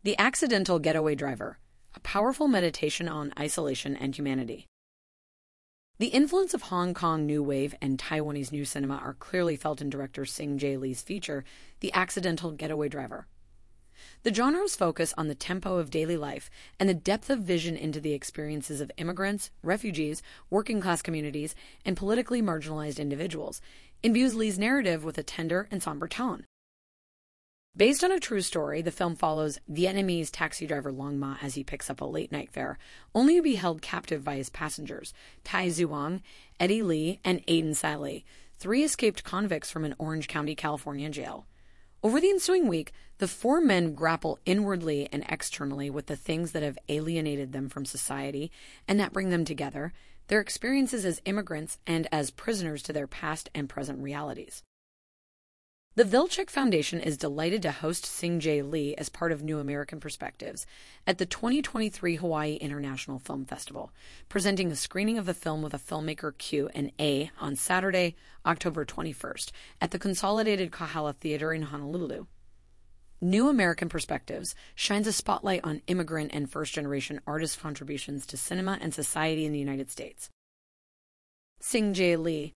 The Accidental Getaway Driver, a powerful meditation on isolation and humanity. The influence of Hong Kong New Wave and Taiwanese New Cinema are clearly felt in director Sing-Jae Lee's feature, The Accidental Getaway Driver. The genres focus on the tempo of daily life and the depth of vision into the experiences of immigrants, refugees, working-class communities, and politically marginalized individuals, imbues Lee's narrative with a tender and somber tone. Based on a true story, the film follows Vietnamese taxi driver Long Ma as he picks up a late-night fare, only to be held captive by his passengers, Tai Zuong, Eddie Lee, and Aiden Sally, 3 escaped convicts from an Orange County, California jail. Over the ensuing week, the 4 men grapple inwardly and externally with the things that have alienated them from society and that bring them together, their experiences as immigrants and as prisoners to their past and present realities. The Wilczek Foundation is delighted to host Sing-Jae Lee as part of New American Perspectives at the 2023 Hawaii International Film Festival, presenting a screening of the film with a filmmaker Q&A on Saturday, October 21st, at the Consolidated Kahala Theater in Honolulu. New American Perspectives shines a spotlight on immigrant and first-generation artist contributions to cinema and society in the United States. Sing-Jae Lee.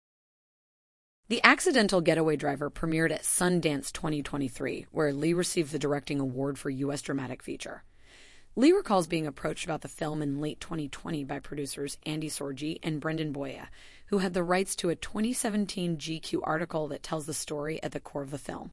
The Accidental Getaway Driver premiered at Sundance 2023, where Lee received the Directing Award for U.S. Dramatic Feature. Lee recalls being approached about the film in late 2020 by producers Andy Sorgi and Brendan Boya, who had the rights to a 2017 GQ article that tells the story at the core of the film.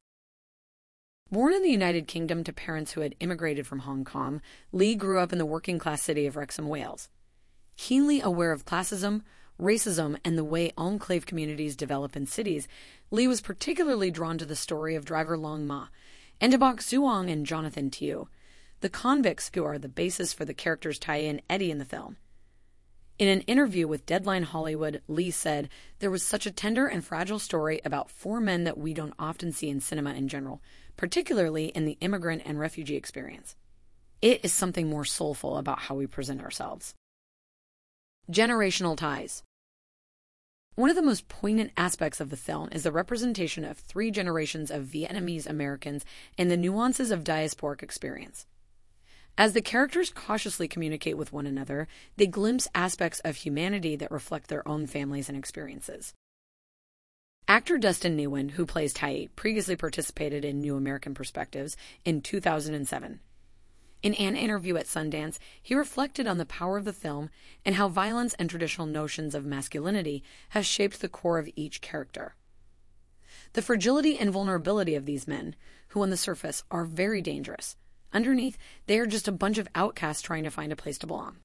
Born in the United Kingdom to parents who had immigrated from Hong Kong, Lee grew up in the working-class city of Wrexham, Wales. Keenly aware of classism, racism, and the way enclave communities develop in cities, Lee was particularly drawn to the story of driver Long Ma, and to Bok Zuong and Jonathan Tiu, the convicts who are the basis for the characters Tai and Eddie in the film. In an interview with Deadline Hollywood, Lee said, "There was such a tender and fragile story about 4 men that we don't often see in cinema in general, particularly in the immigrant and refugee experience. It is something more soulful about how we present ourselves." Generational ties. One of the most poignant aspects of the film is the representation of 3 generations of Vietnamese Americans and the nuances of diasporic experience. As the characters cautiously communicate with one another, they glimpse aspects of humanity that reflect their own families and experiences. Actor Dustin Nguyen, who plays Tai, previously participated in New American Perspectives in 2007. In an interview at Sundance, he reflected on the power of the film and how violence and traditional notions of masculinity have shaped the core of each character. The fragility and vulnerability of these men, who on the surface are very dangerous, underneath they are just a bunch of outcasts trying to find a place to belong.